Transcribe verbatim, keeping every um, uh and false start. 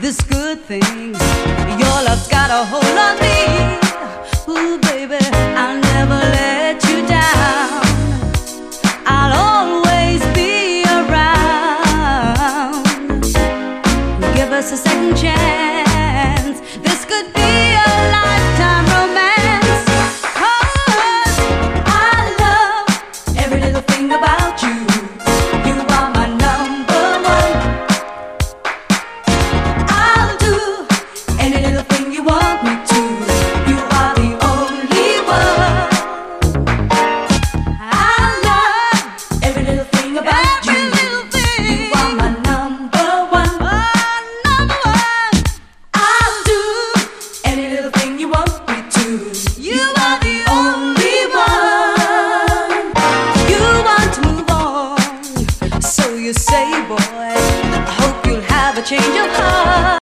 this good thing. Your love's got a hold on me. Ooh, baby, I'll never let you down. I'll always be around. Give us a second chance. This could be a lifetime romance. 'Cause I love every little thing about you. You are my number one. I'll do any little thing you want me to. You are the only one. I love every little thing about you. You are my number one. Number one. I'll do any little thing you want me to. You are the only one. You want to move on, so you say, boy. I hope you'll have a change of heart.